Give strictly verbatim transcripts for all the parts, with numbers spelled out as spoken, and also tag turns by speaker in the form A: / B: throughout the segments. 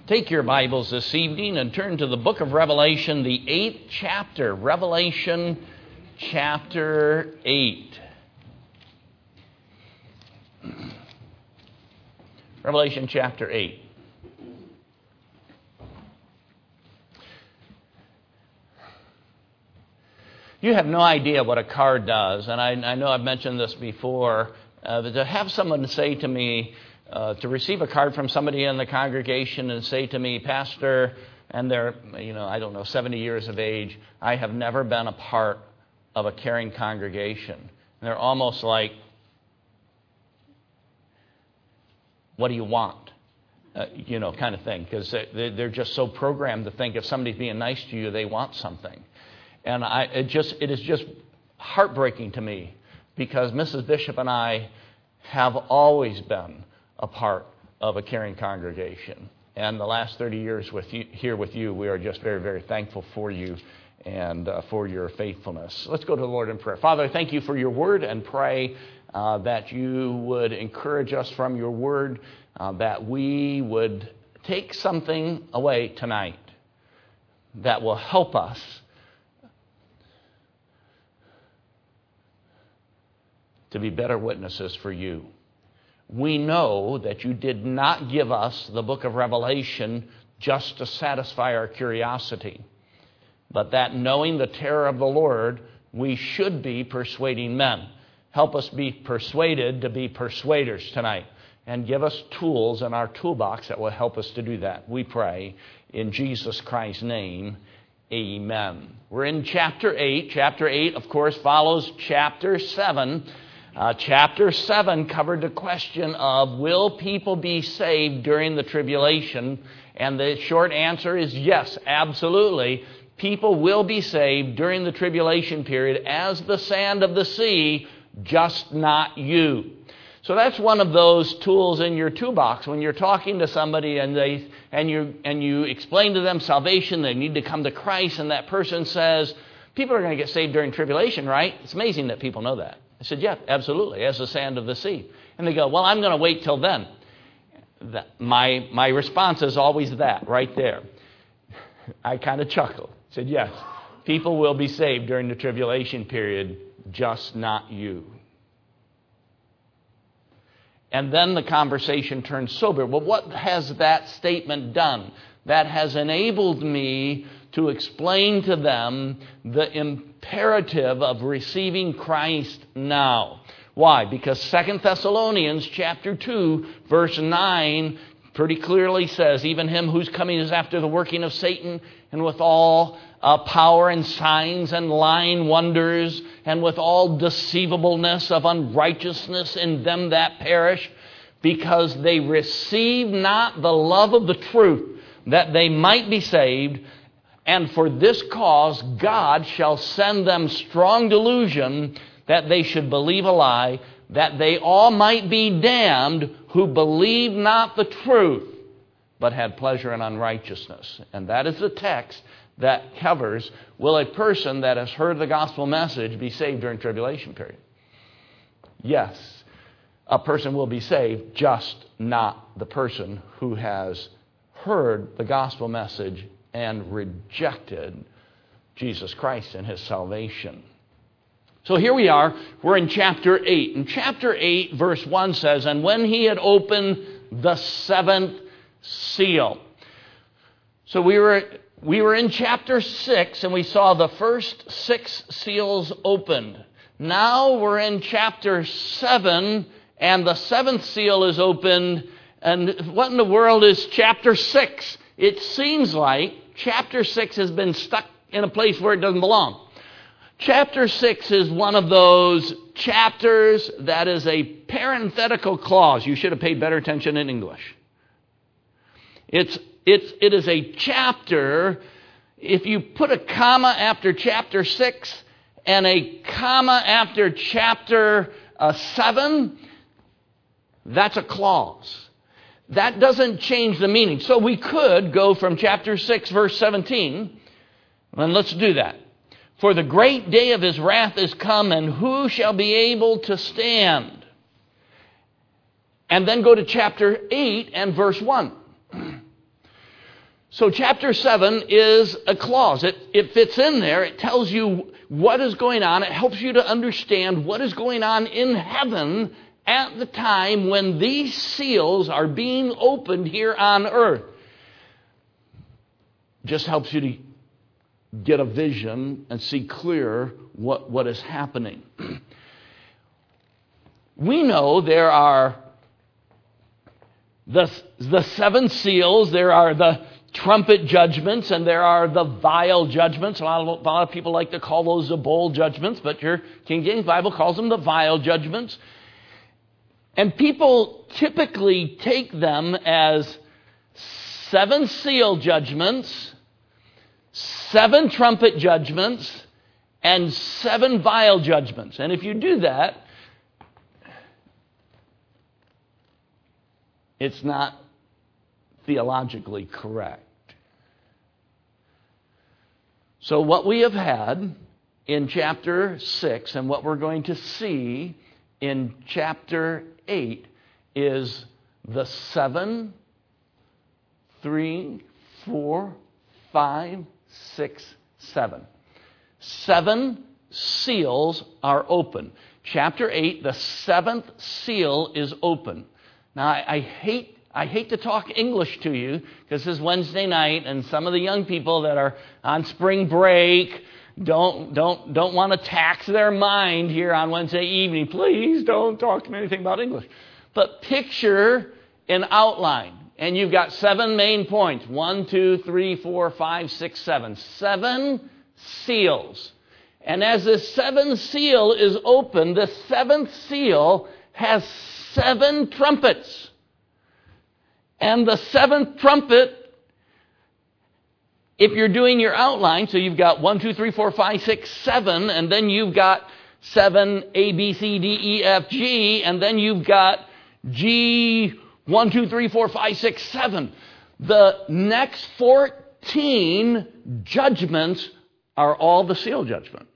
A: Take your Bibles this evening and turn to the book of Revelation, the eighth chapter. Revelation chapter eight. Revelation chapter eight. You have no idea what a card does, and I, I know I've mentioned this before, uh, but to have someone say to me, Uh, to receive a card from somebody in the congregation and say to me, Pastor, and they're, you know, I don't know, seventy years of age, I have never been a part of a caring congregation. And they're almost like, what do you want? Uh, you know, kind of thing, because they, they're just so programmed to think if somebody's being nice to you, they want something. And I, it just, it is just heartbreaking to me, because Missus Bishop and I have always been a part of a caring congregation. And the last thirty years with you, here with you, we are just very, very thankful for you and uh, for your faithfulness. Let's go to the Lord in prayer. Father, I thank you for your word and pray uh, that you would encourage us from your word, uh, that we would take something away tonight that will help us to be better witnesses for you. We know that you did not give us the book of Revelation just to satisfy our curiosity, but that knowing the terror of the Lord, we should be persuading men. Help us be persuaded to be persuaders tonight, and give us tools in our toolbox that will help us to do that. We pray in Jesus Christ's name, amen. We're in chapter eight. Chapter eight, of course, follows chapter seven. Uh, chapter seven covered the question of, will people be saved during the tribulation? And the short answer is yes, absolutely. People will be saved during the tribulation period as the sand of the sea, just not you. So that's one of those tools in your toolbox. When you're talking to somebody and they and you and you explain to them salvation, they need to come to Christ, and that person says, people are going to get saved during tribulation, right? It's amazing that people know that. I said, yeah, absolutely, as the sand of the sea. And they go, well, I'm going to wait till then. That, my, my response is always that, right there. I kind of chuckled. I said, yes, people will be saved during the tribulation period, just not you. And then the conversation turned sober. Well, what has that statement done? That has enabled me to explain to them the imperative of receiving Christ now. Why? Because Second Thessalonians chapter two, verse nine, pretty clearly says, even him whose coming is after the working of Satan, and with all uh, power and signs and lying wonders, and with all deceivableness of unrighteousness in them that perish, because they receive not the love of the truth, that they might be saved. And for this cause God shall send them strong delusion, that they should believe a lie, that they all might be damned who believe not the truth, but had pleasure in unrighteousness. And that is the text that covers, will a person that has heard the gospel message be saved during tribulation period? Yes, a person will be saved, just not the person who has heard the gospel message and rejected Jesus Christ and His salvation. So here we are. We're in chapter eight. And chapter eight, verse one says, and when he had opened the seventh seal. So we were we were in chapter six, and we saw the first six seals opened. Now we're in chapter seven, and the seventh seal is opened. And what in the world is chapter six? It seems like chapter six has been stuck in a place where it doesn't belong. Chapter six is one of those chapters that is a parenthetical clause. You should have paid better attention in English. It's, it's, it is a chapter, if you put a comma after chapter six and a comma after chapter uh, seven, that's a clause. That doesn't change the meaning. So we could go from chapter six, verse seventeen, and let's do that. For the great day of his wrath is come, and who shall be able to stand? And then go to chapter eight and verse one. So chapter seven is a clause. It, it fits in there. It tells you what is going on. It helps you to understand what is going on in heaven at the time when these seals are being opened here on earth. Just helps you to get a vision and see clear what, what is happening. We know there are the, the seven seals, there are the trumpet judgments, and there are the vial judgments. A lot, of, a lot of people like to call those the bowl judgments, but your King James Bible calls them the vial judgments. And people typically take them as seven seal judgments, seven trumpet judgments, and seven vial judgments. And if you do that, it's not theologically correct. So what we have had in chapter six and what we're going to see in chapter eight is the seven, three, four, five, six, seven. Seven seals are open. Chapter eight, the seventh seal is open. Now, I, I hate I hate to talk English to you because this is Wednesday night, and some of the young people that are on spring break don't don't don't want to tax their mind here on Wednesday evening. Please don't talk to me anything about English. But picture an outline, and you've got seven main points. One, two, three, four, five, six, seven. Seven seals. And as this seventh seal is open, the seventh seal has seven trumpets. And the seventh trumpet, if you're doing your outline, so you've got one, two, three, four, five, six, seven, and then you've got seven, A, B, C, D, E, F, G, and then you've got G, one, two, three, four, five, six, seven. The next fourteen judgments are all the seal judgment.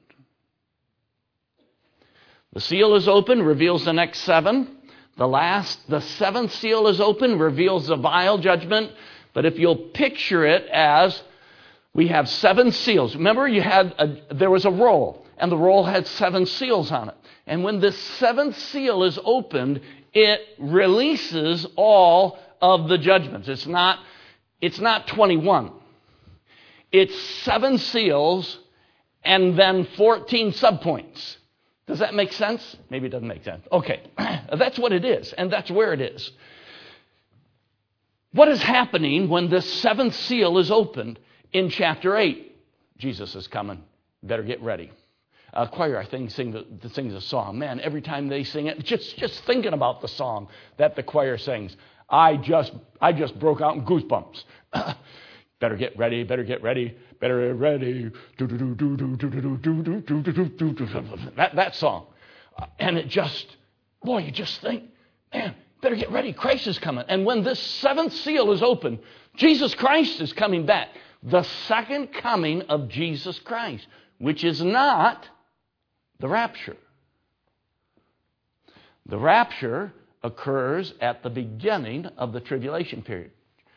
A: The seal is open, reveals the next seven. The last, the seventh seal is open, reveals the vial judgment. But if you'll picture it as we have seven seals. Remember, you had a, there was a roll, and the roll had seven seals on it. And when this seventh seal is opened, it releases all of the judgments. It's not, it's not twenty-one. It's seven seals and then fourteen subpoints. Does that make sense? Maybe it doesn't make sense. Okay, that's what it is, and that's where it is. What is happening when this seventh seal is opened in chapter eight? Jesus is coming. Better get ready. Uh, choir, I think, sing the, sings a song. Man, every time they sing it, just, just thinking about the song that the choir sings, I just, I just broke out in goosebumps. Better get ready, better get ready, better get ready. That, that song. And it just, boy, you just think, man, better get ready. Christ is coming. And when this seventh seal is open, Jesus Christ is coming back. The second coming of Jesus Christ, which is not the rapture. The rapture occurs at the beginning of the tribulation period.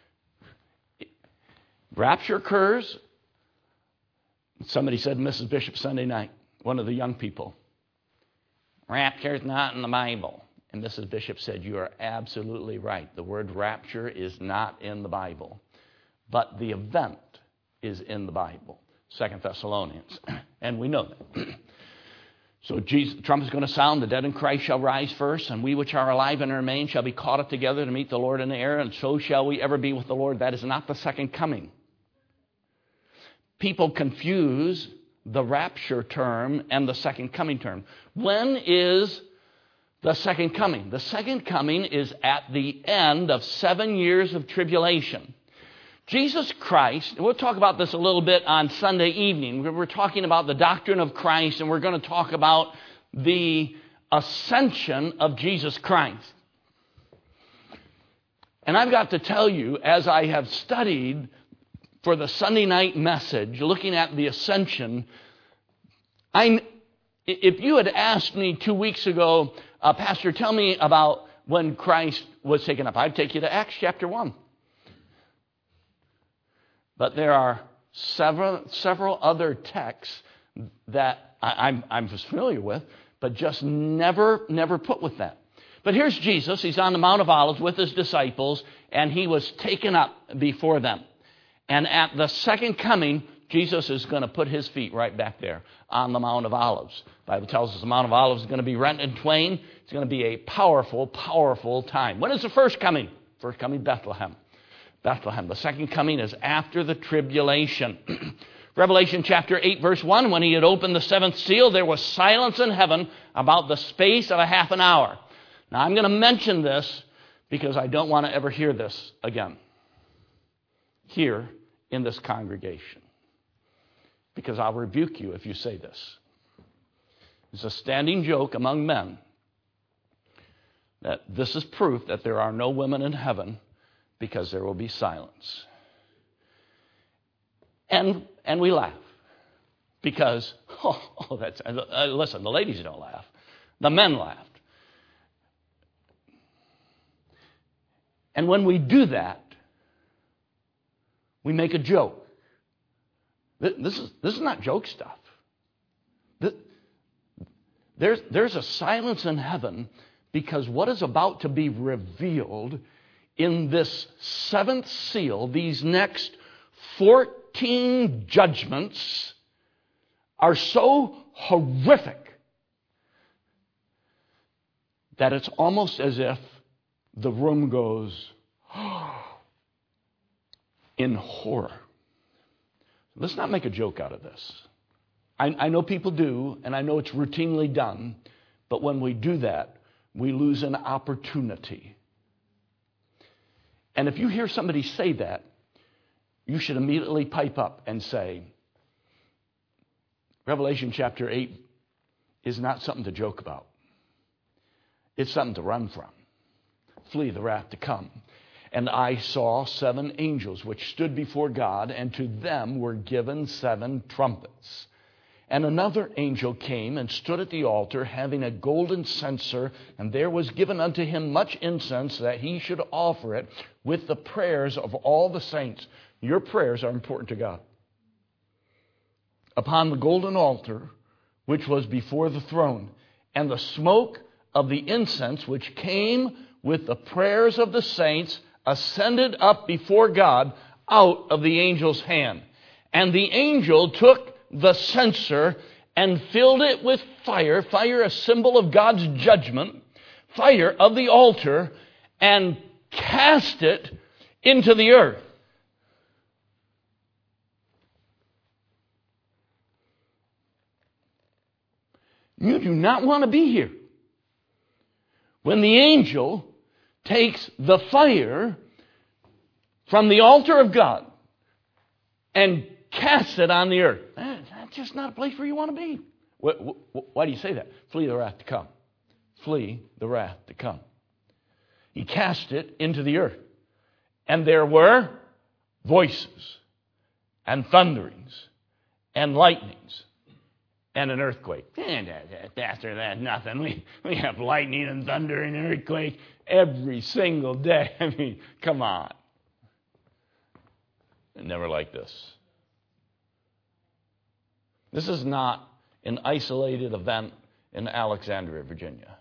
A: Rapture occurs. Somebody said, Missus Bishop Sunday night, one of the young people, rapture is not in the Bible. And Missus Bishop said, you are absolutely right. The word rapture is not in the Bible. But the event is in the Bible. Second Thessalonians. And we know that. So Jesus, the trumpet is going to sound, the dead in Christ shall rise first, and we which are alive and remain shall be caught up together to meet the Lord in the air, and so shall we ever be with the Lord. That is not the second coming. People confuse the rapture term and the second coming term. When is the second coming? The second coming is at the end of seven years of tribulation. Jesus Christ, we'll talk about this a little bit on Sunday evening. We're talking about the doctrine of Christ, and we're going to talk about the ascension of Jesus Christ. And I've got to tell you, as I have studied for the Sunday night message, looking at the ascension, I, if you had asked me two weeks ago, uh, Pastor, tell me about when Christ was taken up, I'd take you to Acts chapter one. But there are several several other texts that I, I'm, I'm familiar with, but just never, never put with that. But here's Jesus. He's on the Mount of Olives with his disciples, and he was taken up before them. And at the second coming, Jesus is going to put his feet right back there on the Mount of Olives. The Bible tells us the Mount of Olives is going to be rent in twain. It's going to be a powerful, powerful time. When is the first coming? First coming, Bethlehem. Bethlehem. The second coming is after the tribulation. Revelation chapter eight, verse one, when he had opened the seventh seal, there was silence in heaven about the space of a half an hour. Now, I'm going to mention this because I don't want to ever hear this again here in this congregation, because I'll rebuke you if you say this. It's a standing joke among men that this is proof that there are no women in heaven because there will be silence. And and we laugh because, oh, oh that's, uh, listen, the ladies don't laugh. The men laughed. And when we do that, we make a joke. This is, this is not joke stuff. This, there's, there's a silence in heaven because what is about to be revealed in this seventh seal, these next fourteen judgments, are so horrific that it's almost as if the room goes in horror. Let's not make a joke out of this. I, I know people do, and I know it's routinely done, but when we do that, we lose an opportunity. And if you hear somebody say that, you should immediately pipe up and say, Revelation chapter eight is not something to joke about. It's something to run from. Flee the wrath to come. And I saw seven angels which stood before God, and to them were given seven trumpets. And another angel came and stood at the altar, having a golden censer, and there was given unto him much incense, that he should offer it with the prayers of all the saints. Your prayers are important to God. Upon the golden altar, which was before the throne, and the smoke of the incense, which came with the prayers of the saints, ascended up before God out of the angel's hand. And the angel took the censer and filled it with fire, fire a symbol of God's judgment, fire of the altar, and cast it into the earth. You do not want to be here. When the angel takes the fire from the altar of God and casts it on the earth, that's just not a place where you want to be. Why do you say that? Flee the wrath to come. Flee the wrath to come. He cast it into the earth. And there were voices and thunderings and lightnings and an earthquake. And after that, nothing. We, we have lightning and thunder and earthquake every single day. I mean, come on. Never like this. This is not an isolated event in Alexandria, Virginia,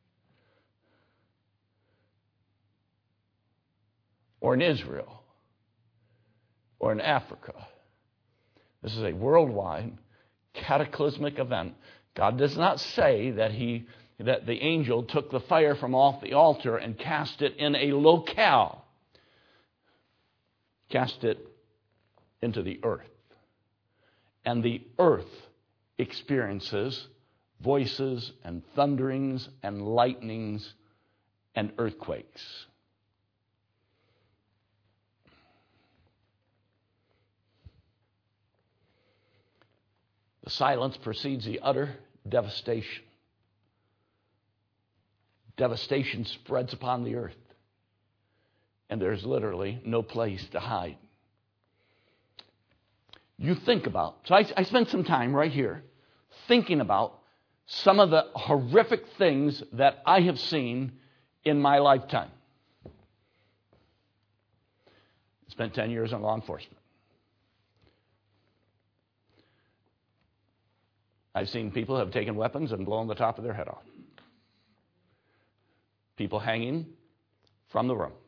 A: or in Israel, or in Africa. This is a worldwide cataclysmic event. God does not say that he that the angel took the fire from off the altar and cast it in a locale. Cast it into the earth. And the earth experiences voices and thunderings and lightnings and earthquakes. The silence precedes the utter devastation. Devastation spreads upon the earth, and there's literally no place to hide. You think about, so I, I spent some time right here thinking about some of the horrific things that I have seen in my lifetime. I spent ten years in law enforcement. I've seen people who have taken weapons and blown the top of their head off. People hanging from the room.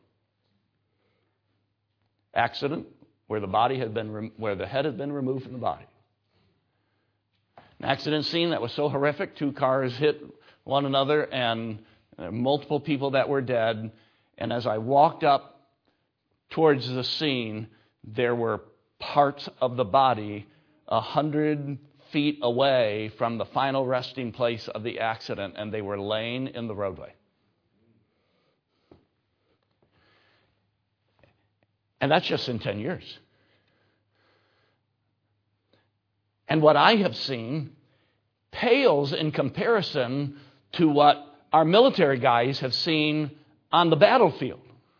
A: Accident where the body had been, where the head had been removed from the body. An accident scene that was so horrific, two cars hit one another and multiple people that were dead. And as I walked up towards the scene, there were parts of the body a hundred feet away from the final resting place of the accident, and they were laying in the roadway. And that's just in ten years. And what I have seen pales in comparison to what our military guys have seen on the battlefield.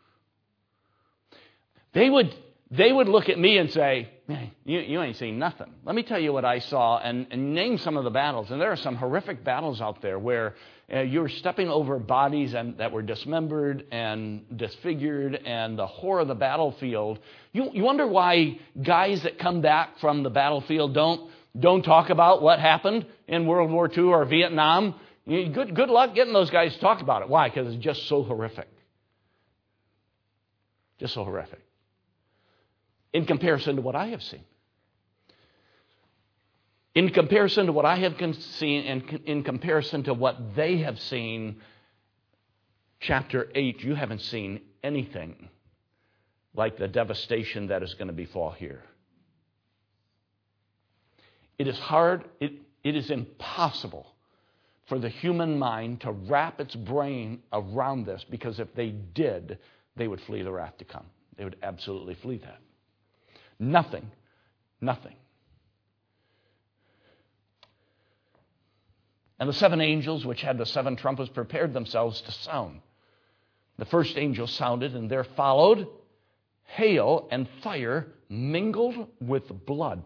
A: They would, they would look at me and say, man, you, you ain't seen nothing. Let me tell you what I saw and, and name some of the battles. And there are some horrific battles out there where uh, you're stepping over bodies and, that were dismembered and disfigured, and the horror of the battlefield. You, you wonder why guys that come back from the battlefield don't, don't talk about what happened in World War Two or Vietnam. You, good, good luck getting those guys to talk about it. Why? Because it's just so horrific. Just so horrific. In comparison to what I have seen. In comparison to what I have seen, and in comparison to what they have seen, chapter eight, you haven't seen anything like the devastation that is going to befall here. It is hard, it, it is impossible for the human mind to wrap its brain around this, because if they did, they would flee the wrath to come. They would absolutely flee that. Nothing, nothing. And the seven angels which had the seven trumpets prepared themselves to sound. The first angel sounded, and there followed hail and fire mingled with blood.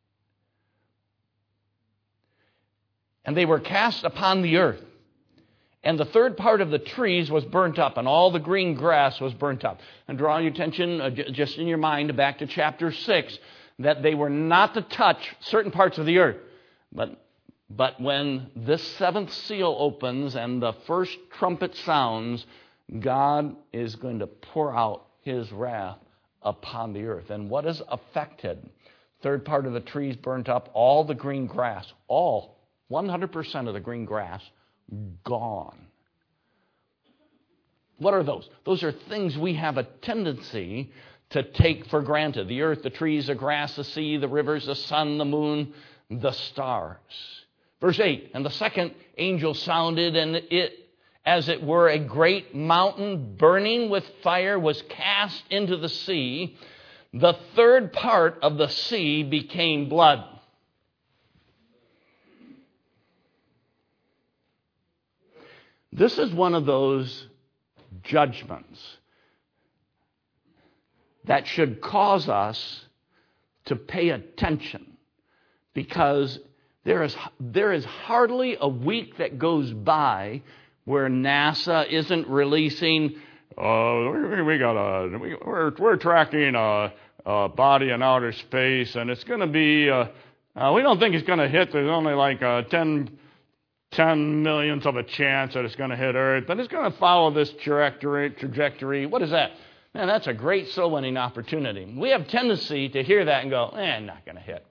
A: And they were cast upon the earth. And the third part of the trees was burnt up, and all the green grass was burnt up. And draw your attention, uh, j- just in your mind, back to chapter six, that they were not to touch certain parts of the earth. But, but when this seventh seal opens and the first trumpet sounds, God is going to pour out His wrath upon the earth. And what is affected? Third part of the trees burnt up, all the green grass, all, one hundred percent of the green grass, gone. What are those? Those are things we have a tendency to take for granted. The earth, the trees, the grass, the sea, the rivers, the sun, the moon, the stars. Verse eight, and the second angel sounded, and it, as it were a great mountain burning with fire, was cast into the sea. The third part of the sea became blood. This is one of those judgments that should cause us to pay attention, because there is, there is hardly a week that goes by where NASA isn't releasing, uh, we got a, we, we're, we're tracking a, a body in outer space, and it's going to be, uh, uh, we don't think it's going to hit, there's only like a ten ten millionth of a chance that it's going to hit Earth, but it's going to follow this trajectory. trajectory. What is that? Man, that's a great soul winning opportunity. We have tendency to hear that and go, eh, not going to hit.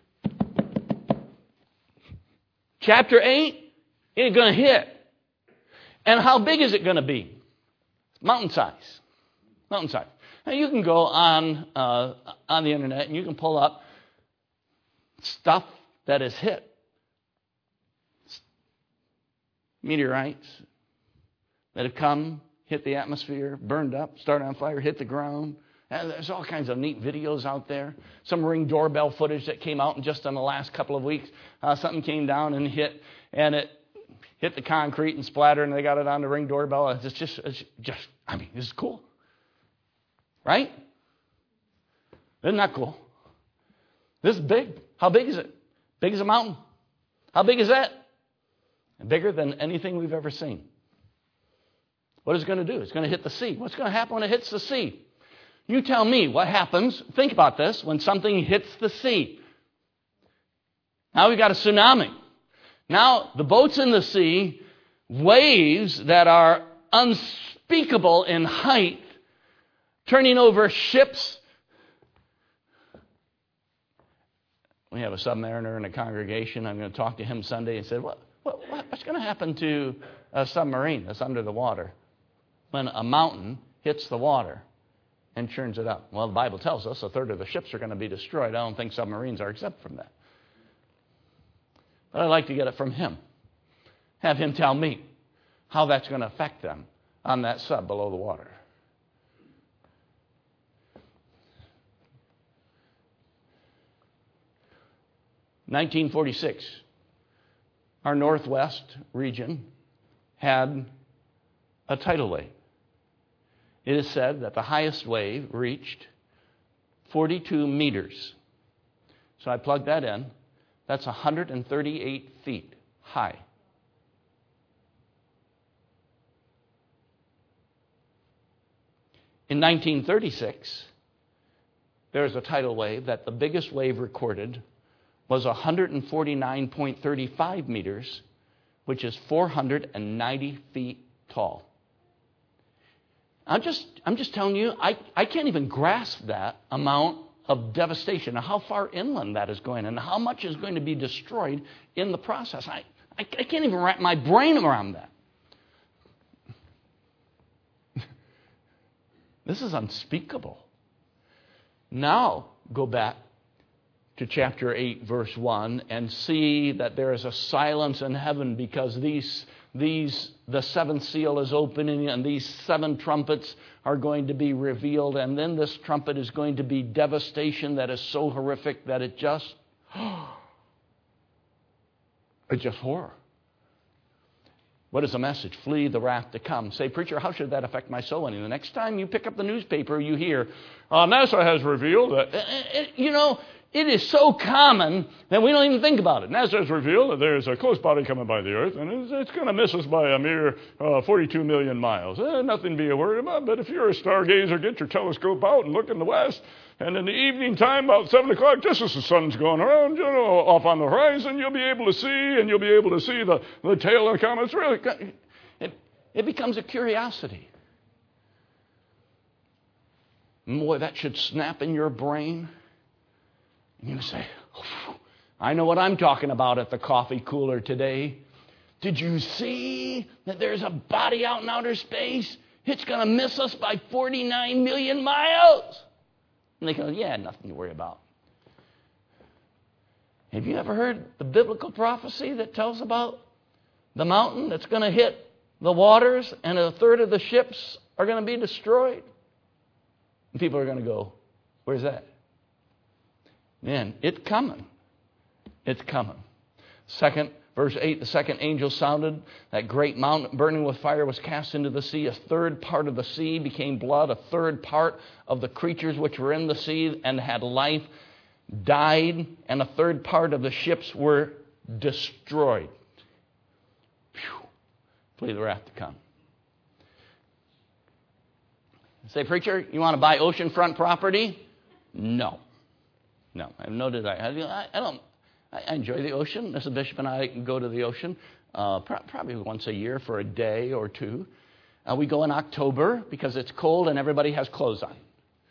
A: Chapter eight, it's going to hit. And how big is it going to be? Mountain size. Mountain size. Now you can go on, uh, on the internet and you can pull up stuff that is hit. Meteorites that have come, hit the atmosphere, burned up, started on fire, hit the ground. And there's all kinds of neat videos out there. Some Ring doorbell footage that came out in just in the last couple of weeks. Uh, something came down and hit, and it hit the concrete and splattered, and they got it on the Ring doorbell. It's just, it's just, I mean, this is cool. Right? Isn't that cool? This is big. How big is it? Big as a mountain. How big is that? Bigger than anything we've ever seen. What is it going to do? It's going to hit the sea. What's going to happen when it hits the sea? You tell me what happens. Think about this. When something hits the sea. Now we've got a tsunami. Now, the boat's in the sea, waves that are unspeakable in height, turning over ships. We have a submariner in the congregation. I'm going to talk to him Sunday and said, what, what, what's going to happen to a submarine that's under the water when a mountain hits the water and churns it up? Well, the Bible tells us a third of the ships are going to be destroyed. I don't think submarines are exempt from that. But I'd like to get it from him. Have him tell me how that's going to affect them on that sub below the water. nineteen forty-six, our northwest region had a tidal wave. It is said that the highest wave reached forty-two meters. So I plugged that in. That's one hundred thirty-eight feet high. In nineteen thirty-six, there was a tidal wave that the biggest wave recorded was one hundred forty-nine point three five meters, which is four hundred ninety feet tall. I'm just, I'm just telling you, I, I can't even grasp that amount of devastation and how far inland that is going and how much is going to be destroyed in the process. I, I, I can't even wrap my brain around that. This is unspeakable. Now, go back to chapter eight, verse one, and see that there is a silence in heaven because these, these, the seventh seal is opening and these seven trumpets are going to be revealed. And then this trumpet is going to be devastation that is so horrific that it just, it's just horror. What is the message? Flee the wrath to come. Say, preacher, how should that affect my soul? And the next time you pick up the newspaper, you hear, uh, NASA has revealed that, you know, it is so common that we don't even think about it. NASA has revealed that there's a close body coming by the Earth, and it's, it's going to miss us by a mere uh, forty-two million miles. Eh, nothing to be worried about, but if you're a stargazer, get your telescope out and look in the west, and in the evening time, about seven o'clock, just as the sun's going around, you know, off on the horizon, you'll be able to see, and you'll be able to see the, the tail of the comet. It's really, it, it becomes a curiosity. Boy, that should snap in your brain. And you say, I know what I'm talking about at the coffee cooler today. Did you see that there's a body out in outer space? It's going to miss us by forty-nine million miles. And they go, yeah, nothing to worry about. Have you ever heard the biblical prophecy that tells about the mountain that's going to hit the waters and a third of the ships are going to be destroyed? And people are going to go, where's that? Man, it's coming. It's coming. Second, verse eight, the second angel sounded. That great mountain burning with fire was cast into the sea. A third part of the sea became blood. A third part of the creatures which were in the sea and had life died. And a third part of the ships were destroyed. Phew. Flee the wrath to come. Say, preacher, you want to buy oceanfront property? No. No, I've noted I, I, I don't. I enjoy the ocean. Missus Bishop and I go to the ocean uh, pro- probably once a year for a day or two. Uh, we go in October because it's cold and everybody has clothes on.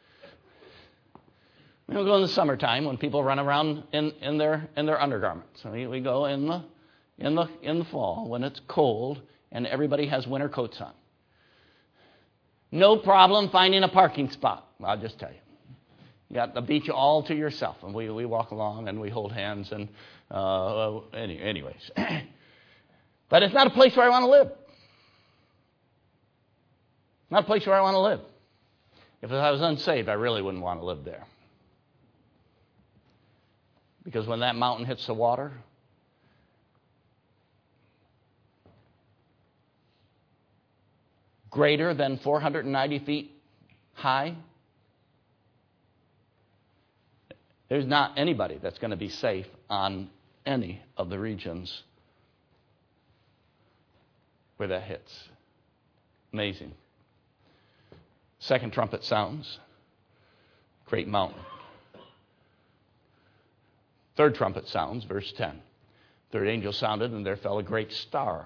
A: We don't go in the summertime when people run around in, in their in their undergarments. We, we go in the in the in the fall when it's cold and everybody has winter coats on. No problem finding a parking spot. I'll just tell you. You got the beach all to yourself, and we, we walk along and we hold hands, and uh, any, anyways. But it's not a place where I want to live. Not a place where I want to live. If I was unsaved, I really wouldn't want to live there. Because when that mountain hits the water, greater than four hundred ninety feet high, there's not anybody that's going to be safe on any of the regions where that hits. Amazing. Second trumpet sounds. Great mountain. Third trumpet sounds, verse ten. Third angel sounded, and there fell a great star.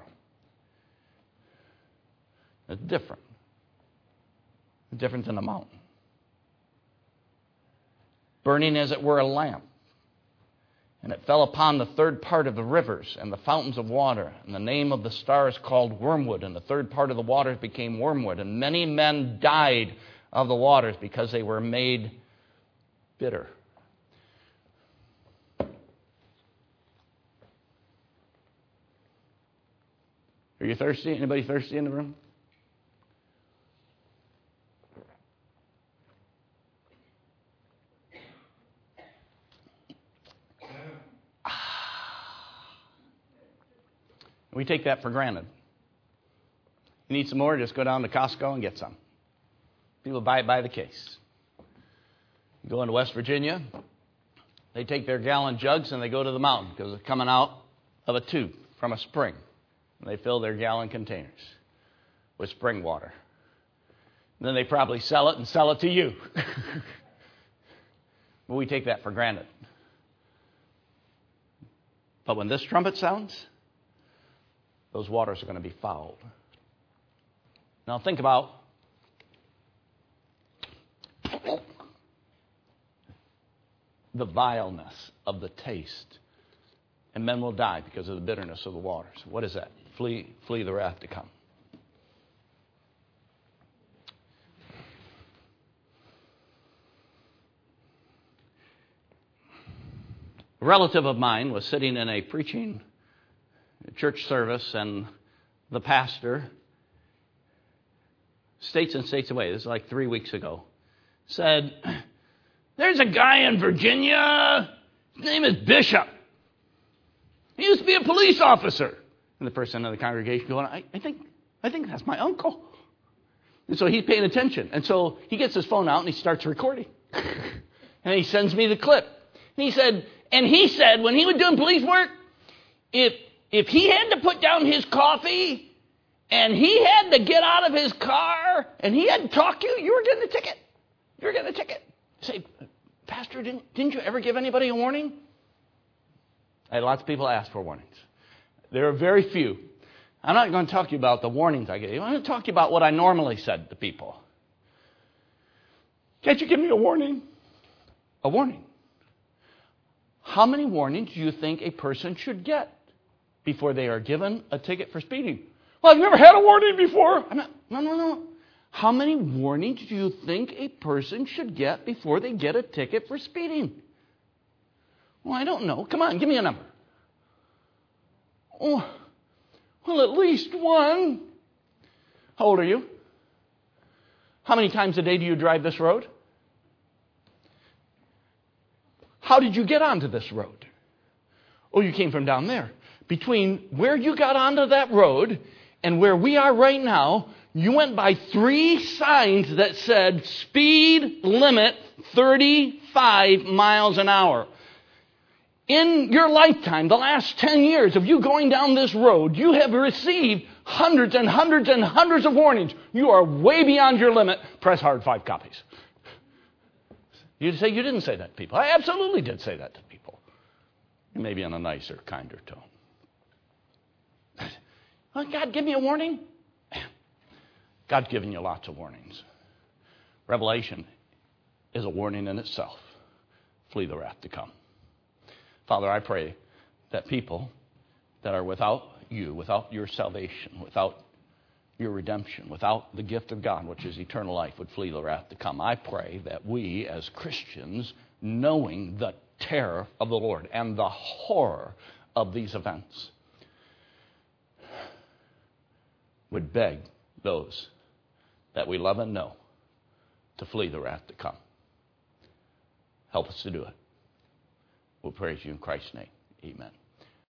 A: It's different. It's different than a mountain. Burning as it were a lamp. And it fell upon the third part of the rivers and the fountains of water. And the name of the star is called Wormwood. And the third part of the waters became wormwood. And many men died of the waters because they were made bitter. Are you thirsty? Anybody thirsty in the room? We take that for granted. You need some more, just go down to Costco and get some. People buy it by the case. You go into West Virginia, they take their gallon jugs and they go to the mountain because it's coming out of a tube from a spring. And they fill their gallon containers with spring water. And then they probably sell it and sell it to you. But we take that for granted. But when this trumpet sounds, those waters are going to be fouled. Now think about the vileness of the taste. And men will die because of the bitterness of the waters. What is that? Flee, flee the wrath to come. A relative of mine was sitting in a preaching church service, and the pastor, states and states away, this is like three weeks ago, said, "There's a guy in Virginia, his name is Bishop. He used to be a police officer." And the person in the congregation going, I, I think I think that's my uncle. And so he's paying attention. And so he gets his phone out and he starts recording. And he sends me the clip. And he said, and he said when he was doing police work, if If he had to put down his coffee and he had to get out of his car and he had to talk to you, you were getting a ticket. You were getting a ticket. Say, "Pastor, didn't, didn't you ever give anybody a warning?" I had lots of people ask for warnings. There are very few. I'm not going to talk to you about the warnings I gave. I'm going to talk to you about what I normally said to people. "Can't you give me a warning?" A warning. How many warnings do you think a person should get before they are given a ticket for speeding? "Well, I've never had a warning before." I'm not, no, no, no. How many warnings do you think a person should get before they get a ticket for speeding? "Well, I don't know." Come on, give me a number. "Oh, well, at least one." How old are you? How many times a day do you drive this road? How did you get onto this road? "Oh, you came from down there." Between where you got onto that road and where we are right now, you went by three signs that said speed limit thirty-five miles an hour. In your lifetime, the last ten years of you going down this road, you have received hundreds and hundreds and hundreds of warnings. You are way beyond your limit. Press hard, five copies. You say you didn't say that to people. I absolutely did say that to people. Maybe in a nicer, kinder tone. "Oh, God, give me a warning." God's given you lots of warnings. Revelation is a warning in itself. Flee the wrath to come. Father, I pray that people that are without you, without your salvation, without your redemption, without the gift of God, which is eternal life, would flee the wrath to come. I pray that we as Christians, knowing the terror of the Lord and the horror of these events, would beg those that we love and know to flee the wrath to come. Help us to do it. We'll praise you in Christ's name. Amen.